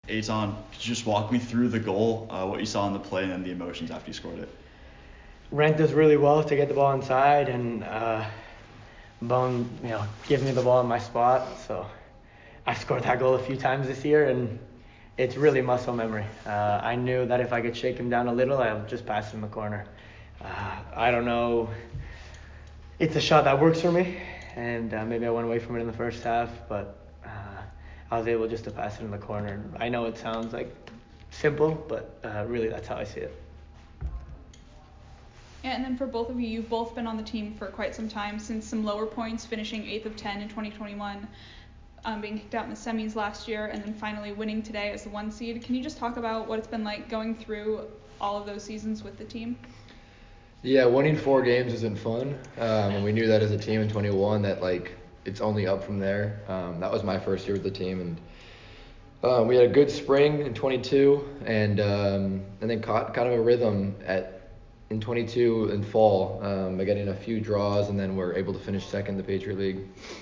Eitan, could you just walk me through the goal, what you saw in the play, and then the emotions after you scored it? Rent does really well to get the ball inside, and Bone, gives me the ball in my spot. So I've scored that goal a few times this year, and it's really muscle memory. I knew that if I could shake him down a little, I'll just pass him the corner. I don't know. It's a shot that works for me, and maybe I went away from it in the first half, but I was able just to pass it in the corner. I know it sounds like simple, but really that's how I see it. Yeah, and then for both of you, you've both been on the team for quite some time, since some lower points, finishing 8th of 10 in 2021, being kicked out in the semis last year, and then finally winning today as the 1 seed. Can you just talk about what it's been like going through all of those seasons with the team? Yeah, winning 4 games isn't fun, and we knew that as a team in 21 that it's only up from there. That was my first year with the team, and we had a good spring in 22, and then caught kind of a rhythm in 22 in fall by getting a few draws, and then we're able to finish second in the Patriot League.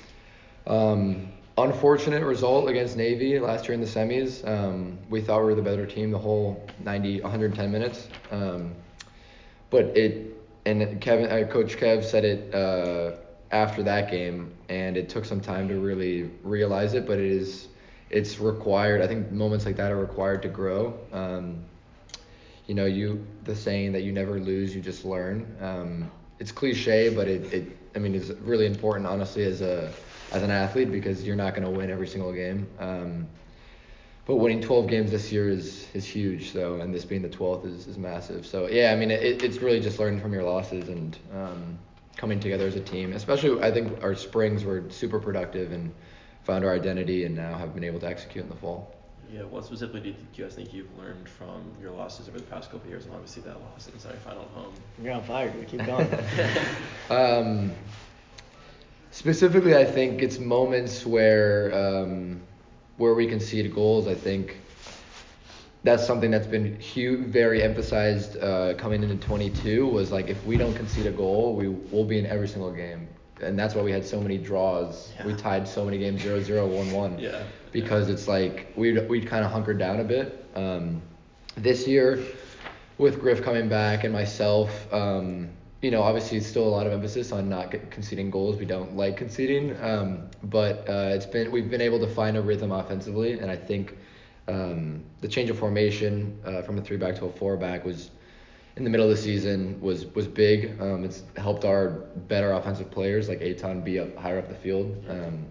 Unfortunate result against Navy last year in the semis. We thought we were the better team the whole 110 minutes. But Coach Kev said it after that game, and it took some time to really realize it, but it's required. I think moments like that are required to grow. The saying that you never lose, you just learn. It's cliche, but it's really important, honestly, as an athlete, because you're not going to win every single game. But winning 12 games this year is huge. So, and this being the 12th is massive. So yeah, it's really just learning from your losses and coming together as a team. Especially, I think our springs were super productive and found our identity, and now have been able to execute in the fall. Yeah, what specifically do you guys think you've learned from your losses over the past couple of years, and obviously that loss in the semifinal at home? You're on fire. We keep going. Specifically, I think it's moments where we concede goals. I think that's something that's been very emphasized coming into 22, was if we don't concede a goal, we'll be in every single game. And that's why we had so many draws. Yeah. We tied so many games 0-0, 1-1. Yeah. Because it's we'd kind of hunkered down a bit. This year, with Griff coming back and myself, obviously it's still a lot of emphasis on not conceding goals. We don't like conceding, but we've been able to find a rhythm offensively, and I think the change of formation from a 3-back to a 4-back was in the middle of the season was big. It's helped our better offensive players like Eitan be higher up the field.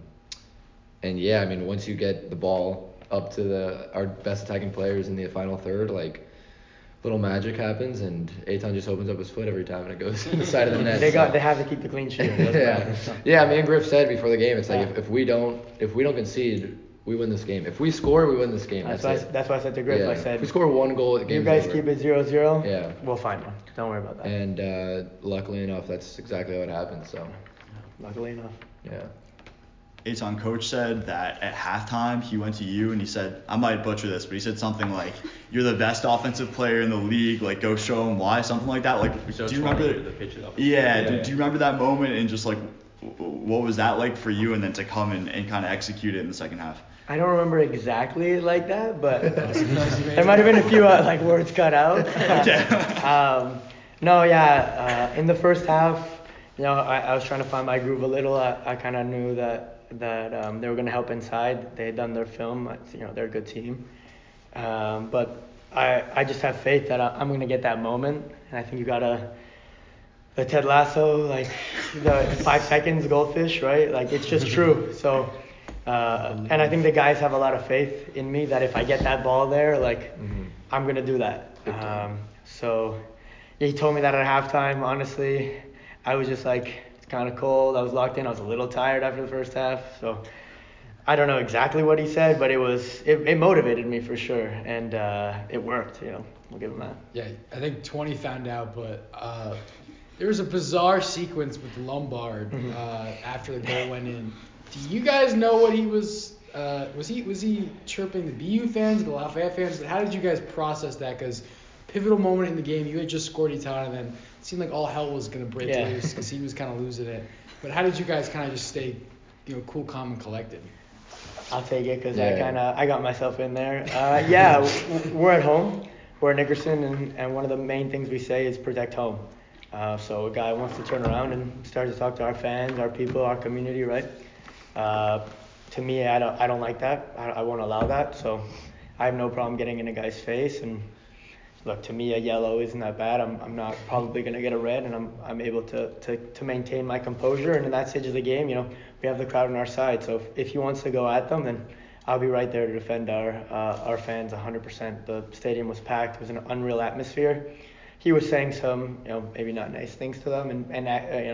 And yeah, once you get the ball up to our best attacking players in the final third, little magic happens, and Eitan just opens up his foot every time and it goes to the side of the net. They have to keep the clean sheet. Yeah, me and Griff said before the game, it's if we don't concede, we win this game. If we score, we win this game. That's why I said to Griff, yeah. I said, if we score 1 goal, the game's you guys over. keep it 0-0. Yeah, we'll find one. Don't worry about that. And luckily enough, that's exactly what happened. So. Luckily enough. Yeah. Eitan, coach said that at halftime he went to you and he said, I might butcher this, but he said something like, "You're the best offensive player in the league. Go show him why," something like that. Do you remember? Yeah. Do you remember that moment, and just what was that like for you, and then to come and kind of execute it in the second half? I don't remember exactly like that, but there might have been a few words cut out. In the first half, I was trying to find my groove a little. I kind of knew that they were going to help inside. They had done their film. They're a good team. But I just have faith that I'm going to get that moment. And I think you got the Ted Lasso, the 5 seconds goldfish, right? It's just true. So, and I think the guys have a lot of faith in me that if I get that ball there, I'm going to do that. So he told me that at halftime. Honestly, I was just it's kind of cold. I was locked in. I was a little tired after the first half. So I don't know exactly what he said, but it motivated me for sure. And it worked, we'll give him that. Yeah, I think 20 found out, but there was a bizarre sequence with Lombard after the goal went in. Do you guys know what he was he chirping the BU fans, the Lafayette fans? How did you guys process that? Because pivotal moment in the game, you had just scored Eitan, and then it seemed like all hell was going to break loose because he was kind of losing it. But how did you guys kind of just stay, cool, calm, and collected? I'll take it because Yeah. I got myself in there. Yeah, we're at home. We're at Nickerson, and one of the main things we say is protect home. So a guy wants to turn around and start to talk to our fans, our people, our community, right? To me, I don't like that. I won't allow that. So I have no problem getting in a guy's face. And look, to me, a yellow isn't that bad. I'm not probably gonna get a red, and I'm able to maintain my composure. And in that stage of the game, we have the crowd on our side. So if he wants to go at them, then I'll be right there to defend our fans 100%. The stadium was packed. It was an unreal atmosphere. He was saying some, maybe not nice things to them, and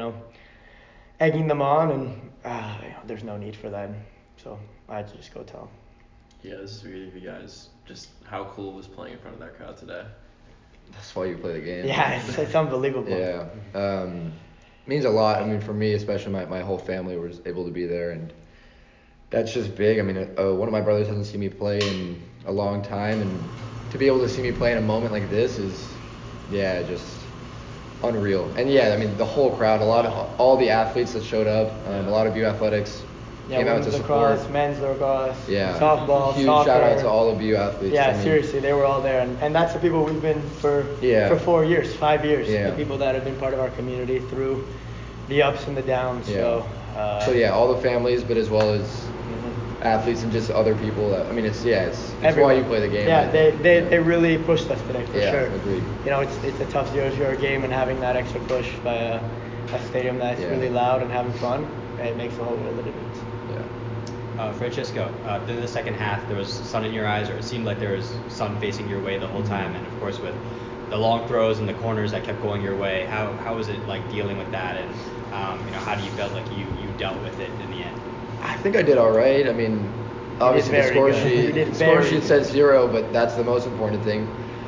egging them on, and there's no need for that. So I had to just go tell him. Yeah, this is weird of you guys. Just how cool was playing in front of that crowd today? That's why you play the game. Yeah, it's unbelievable. Yeah. Means a lot. I mean, for me, especially my whole family was able to be there, and that's just big. I mean, one of my brothers hasn't seen me play in a long time, and to be able to see me play in a moment like this is, just unreal. And I mean, the whole crowd, all the athletes that showed up, a lot of BU Athletics came out to support. Lacrosse, men's lacrosse, Yeah. softball, Huge soccer. shout out to all of BU athletes. Yeah, I mean, seriously, they were all there, and that's the people we've been for 4 years, 5 years. Yeah. The people that have been part of our community through the ups and the downs. Yeah. So, all the families, but as well as athletes and just other people. It's why you play the game. Yeah, they really pushed us today for sure. Agreed. It's a tough 0-0 game, and having that extra push by a stadium that's really loud and having fun, it makes a whole world of difference. Francisco, through the second half, there was sun in your eyes, or it seemed like there was sun facing your way the whole time, and of course with the long throws and the corners that kept going your way, how was it like dealing with that, and how do you feel like you dealt with it in the end? I think I did all right. I mean, obviously the score sheet says 0, but that's the most important thing.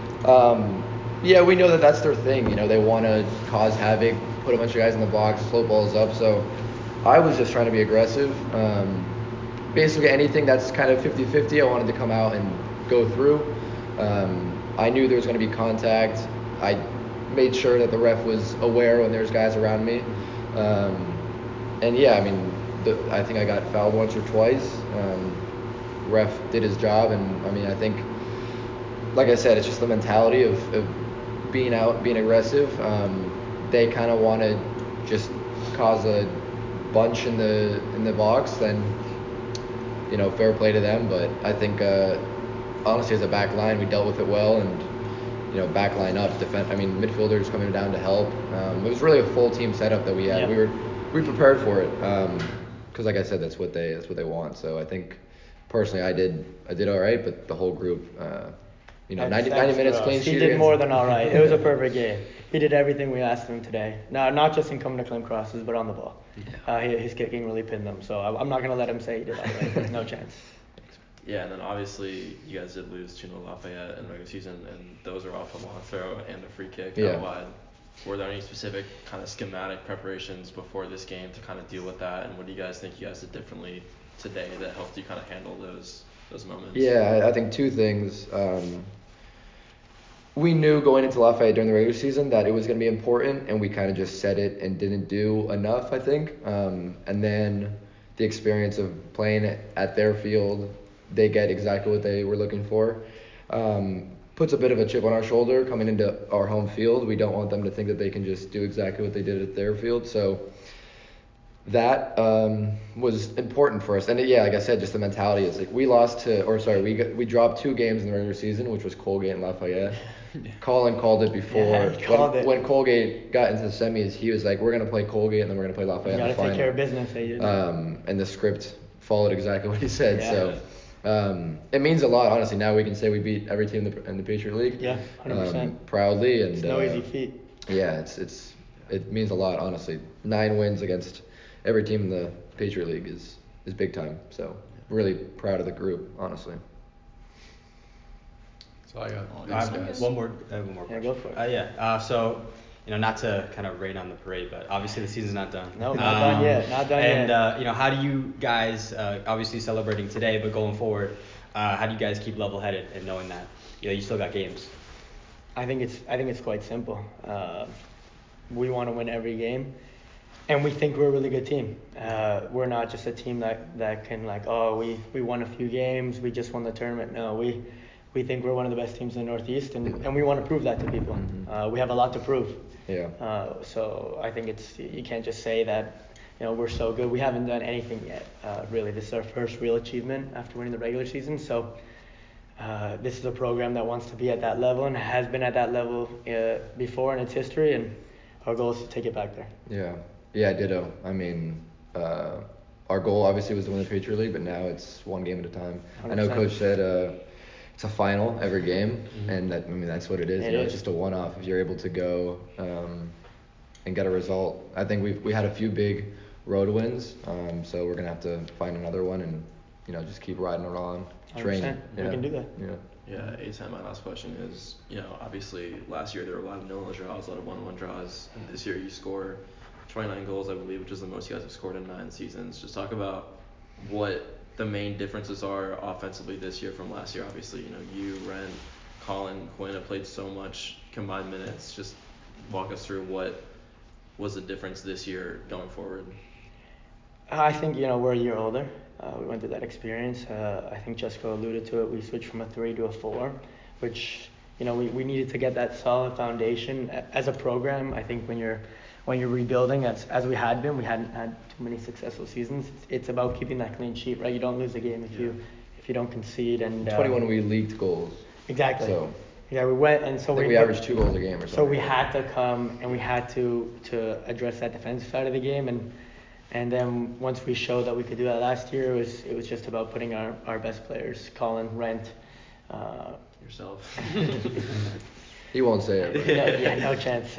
We know that that's their thing. They want to cause havoc, put a bunch of guys in the box, float balls up. So I was just trying to be aggressive. Basically anything that's kind of 50-50, I wanted to come out and go through. I knew there was going to be contact. I made sure that the ref was aware when there's guys around me. I mean, I think I got fouled once or twice. Ref did his job, and I mean, I think, like I said, it's just the mentality of being out, being aggressive. They kind of want to just cause a bunch in the box, then fair play to them. But I think honestly, as a back line, we dealt with it well, and back line up, defense. I mean, midfielders coming down to help. It was really a full team setup that we had. Yeah. We prepared for it, because like I said, that's what they want. So I think personally, I did all right, but the whole group, 90 minutes clean sheet. He did more than all right. It was a perfect game. He did everything we asked him today. No, not just in coming to claim crosses, but on the ball. His kicking really pinned them. So I'm not gonna let him say he did all right. No chance. Yeah, and then obviously you guys did lose to Lafayette in the regular season, and those are off a long throw and a free kick out wide. Were there any specific kind of schematic preparations before this game to kind of deal with that, and what do you guys think you guys did differently today that helped you kind of handle those moments? Yeah, I think two things. We knew going into Lafayette during the regular season that it was going to be important, and we kind of just said it and didn't do enough, I think. And then the experience of playing at their field, they get exactly what they were looking for. Puts a bit of a chip on our shoulder coming into our home field. We don't want them to think that they can just do exactly what they did at their field. So that was important for us. And like I said, just the mentality is like we dropped 2 games in the regular season, which was Colgate and Lafayette. Colin called it before. When Colgate got into the semis, he was like, we're going to play Colgate and then we're going to play Lafayette. You got to take care of business. And the script followed exactly what he said. Yeah. So it means a lot, honestly. Now we can say we beat every team in the Patriot League. Yeah, 100%. Proudly. And it's no easy feat. Yeah, it means a lot, honestly. 9 wins against every team in the Patriot League is big time. So really proud of the group, honestly. So I got one more question. Yeah, go for it. So, not to kind of rain on the parade, but obviously the season's not done. No, not done yet. And how do you guys, obviously celebrating today, but going forward, how do you guys keep level-headed and knowing that you still got games? I think it's quite simple. We want to win every game, And we think we're a really good team. We're not just a team that can we won a few games, we just won the tournament. No, we think we're one of the best teams in the Northeast, and we want to prove that to people. We have a lot to prove. Yeah. So I think you can't just say that we're so good. We haven't done anything yet. Really, this is our first real achievement after winning the regular season. So this is a program that wants to be at that level and has been at that level before in its history, and our goal is to take it back there. Yeah, ditto. I mean, our goal obviously was to win the Patriot League, but now it's one game at a time. 100%. I know Coach said it's a final every game, and that's what it is. It's just a one-off. If you're able to go and get a result, I think we had a few big road wins, so we're gonna have to find another one and just keep riding along, train. We can do that. Yeah, Eitan, my last question is, obviously last year there were a lot of 0-0 draws, a lot of 1-1 draws, and this year you score 29 goals, I believe, which is the most you guys have scored in 9 seasons. Just talk about what the main differences are offensively this year from last year. Obviously, you, Rent, Colin, Quinn have played so much combined minutes. Just walk us through what was the difference this year going forward. I think, we're a year older. We went through that experience. I think Jessica alluded to it. We switched from a 3 to a 4, which, we needed to get that solid foundation. As a program, I think when you're rebuilding, as we had been, we hadn't had too many successful seasons. It's about keeping that clean sheet, right? You don't lose a game if you don't concede. And 21 we leaked goals. Exactly. So yeah, we went, and so we averaged 2 goals a game or something. So we had to come and we had to address that defensive side of the game, and then once we showed that we could do that last year, it was just about putting our best players, Colin, Rent, yourself. He won't say it. No chance.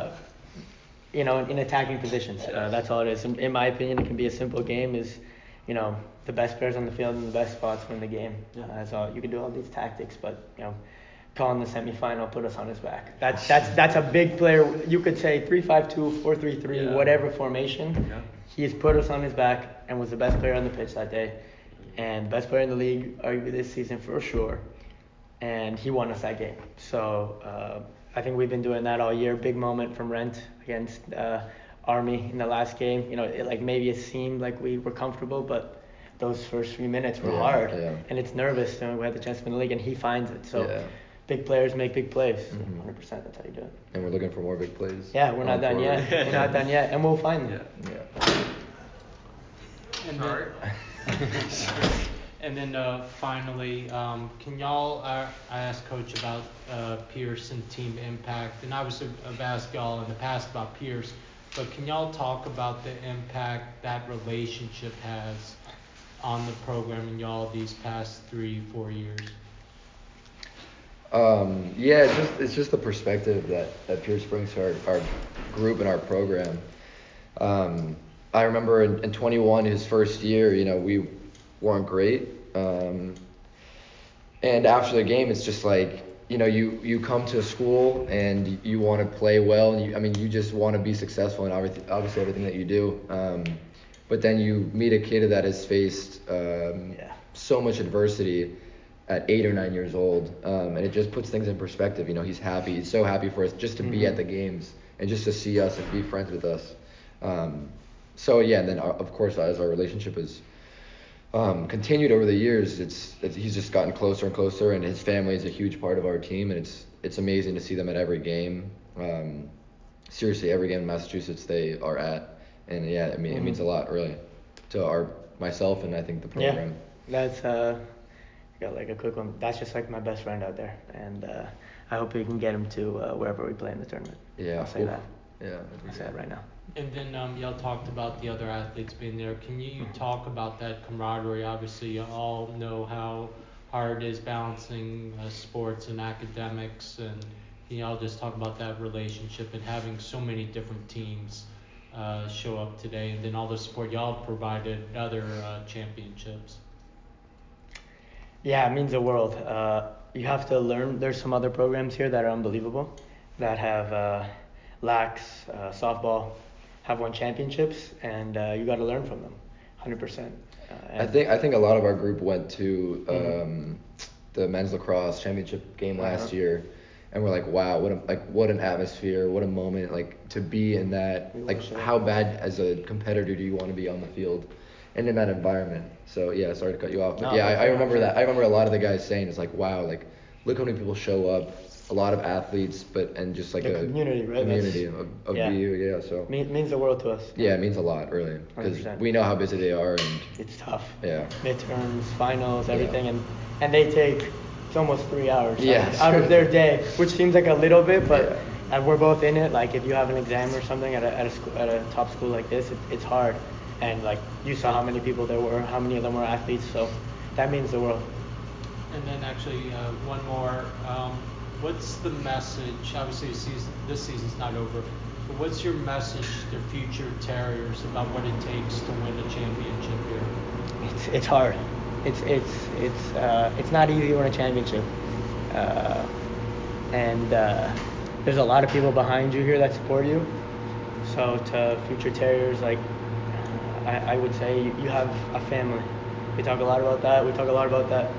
In attacking positions. That's all it is. In my opinion, it can be a simple game. Is the best players on the field in the best spots win the game. So you can do all these tactics, but Colin, the semifinal, put us on his back. That's a big player. You could say 3-5-2, 4-3-3, whatever formation. Yeah. He's put us on his back and was the best player on the pitch that day, and best player in the league arguably this season for sure. And he won us that game. So I think we've been doing that all year. Big moment from Rent against Army in the last game. Maybe it seemed like we were comfortable, but those first 3 minutes were hard, and it's nervous. We had the chance to win the league, and he finds it. So big players make big plays. 100%. That's how you do it. And we're looking for more big plays. Yeah, we're not done yet. We're not done yet, and we'll find them. And then finally, can y'all, I asked Coach about Pierce and team impact, and obviously I've asked y'all in the past about Pierce, but can y'all talk about the impact that relationship has on the program in y'all these past 3-4 years? It's just the perspective that Pierce brings to our group and our program. I remember in 21, his first year, we weren't great. And after the game, it's just like, you come to school and you want to play well, and you just want to be successful in obviously everything that you do. But then you meet a kid that has faced so much adversity at 8 or 9 years old, and it just puts things in perspective. He's happy. He's so happy for us just to be at the games and just to see us and be friends with us. And then of course as our relationship has continued over the years, he's just gotten closer and closer, and his family is a huge part of our team, and it's amazing to see them at every game. Seriously, every game in Massachusetts they are at, and it means a lot really to myself and I think the program. That's got a quick one. That's just my best friend out there, and I hope we can get him to wherever we play in the tournament. Yeah, I'll say that. Yeah, I'll say that right now. And then y'all talked about the other athletes being there. Can you talk about that camaraderie? Obviously, you all know how hard it is balancing sports and academics, and can y'all just talk about that relationship and having so many different teams show up today, and then all the support y'all provided at other championships? Yeah, it means the world. You have to learn. There's some other programs here that are unbelievable, that have LAX, softball, have won championships, and you got to learn from them, 100%. I think a lot of our group went to the men's lacrosse championship game last year, and we're like, wow, what an atmosphere, what a moment, like to be in that, like how bad as a competitor do you want to be on the field and in that environment. So yeah, sorry to cut you off, but yeah, I remember that. I remember a lot of the guys saying it's like, wow, like look how many people show up, a lot of athletes, and just like the community, right? Community of BU, yeah. So means the world to us. Yeah, it means a lot, really, because we know how busy they are, and it's tough. Yeah. Midterms, finals, everything, and they take. It's almost 3 hours out of their day, which seems like a little bit, but we're both in it. Like if you have an exam or something at a top school like this, it's hard. And like you saw how many people there were, how many of them were athletes, so that means the world. And then actually one more. What's the message? Obviously, this season's not over. But what's your message to future Terriers about what it takes to win a championship here? It's hard. It's not easy to win a championship, and there's a lot of people behind you here that support you. So to future Terriers, like I would say, you have a family. We talk a lot about that. We talk a lot about that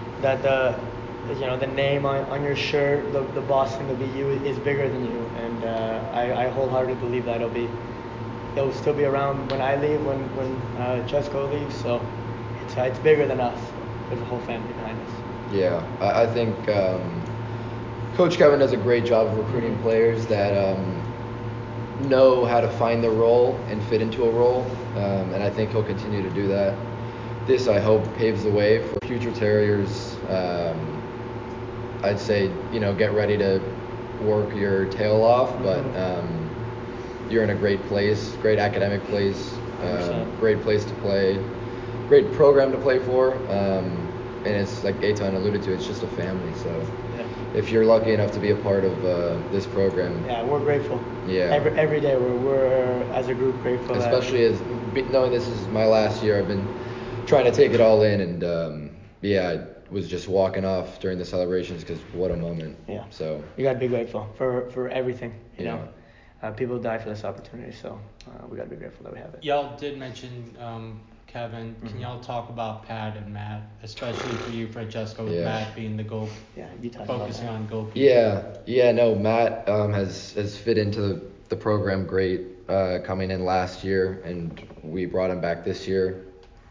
the name on your shirt, the Boston, the BU is bigger than you, and I wholeheartedly believe that it'll still be around when I leave, when Chesko leaves. So it's bigger than us. There's a whole family behind us. Yeah, I think Coach Kevin does a great job of recruiting players that know how to find their role and fit into a role, and I think he'll continue to do that. This, I hope, paves the way for future Terriers. I'd say, get ready to work your tail off, but you're in a great place, great academic place, great place to play, great program to play for, and it's like Eitan alluded to, it's just a family. So if you're lucky enough to be a part of this program, we're grateful. Yeah, every day we're as a group grateful. Especially as knowing this is my last year, I've been trying to take it all in, and I was just walking off during the celebrations because what a moment. Yeah. So you gotta be grateful for everything. You know, people die for this opportunity, so we gotta be grateful that we have it. Y'all did mention Kevin. Can y'all talk about Pat and Matt, especially for you, Francesco, with Matt being the goal, focusing on goalkeeper? No, Matt has fit into the program great, coming in last year, and we brought him back this year.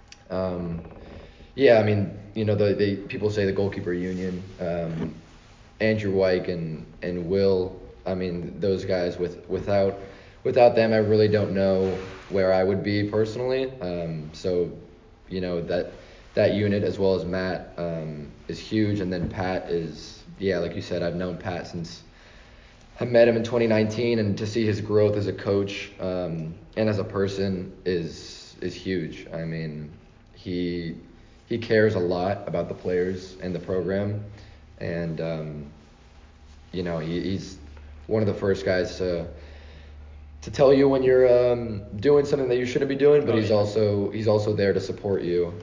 I mean, the people say the goalkeeper union, Andrew Wyke and Will, I mean, those guys, without them, I really don't know where I would be personally. So, that unit, as well as Matt, is huge. And then Pat is, like you said, I've known Pat since I met him in 2019, and to see his growth as a coach, and as a person is huge. I mean, he cares a lot about the players and the program, and he's one of the first guys to tell you when you're doing something that you shouldn't be doing, but he's also there to support you.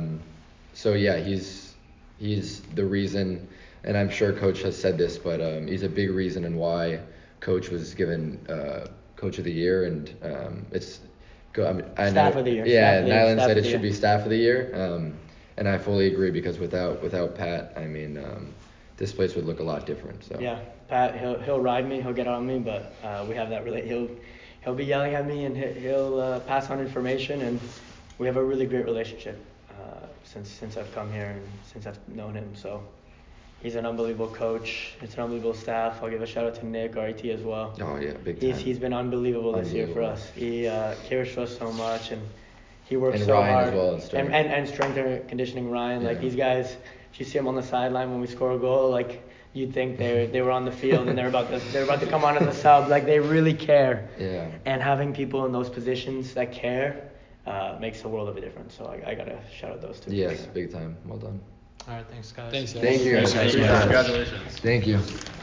He's the reason, and I'm sure Coach has said this, but he's a big reason in why Coach was given Coach of the Year, and it's Staff of the Year. Yeah, Nyland said it should be Staff of the Year, and I fully agree, because without Pat, I mean, this place would look a lot different. So yeah, Pat, he'll ride me, he'll get on me, but we have that he'll be yelling at me, and he'll pass on information, and we have a really great relationship since I've come here and since I've known him. So he's an unbelievable coach. It's an unbelievable staff. I'll give a shout out to Nick, RIT as well. Oh yeah, big time. He's been unbelievable this year for us. He cares for us so much, and he works and so Ryan hard. As well, and strength and conditioning, Ryan. Like these guys, if you see them on the sideline when we score a goal, like you'd think they were on the field and they're about to come on as a sub. Like they really care. Yeah. And having people in those positions that care makes a world of a difference. So I gotta shout out those two. Yes, big time. Well done. All right, thanks guys. Thanks, guys. Thank you. Congratulations. Thank you.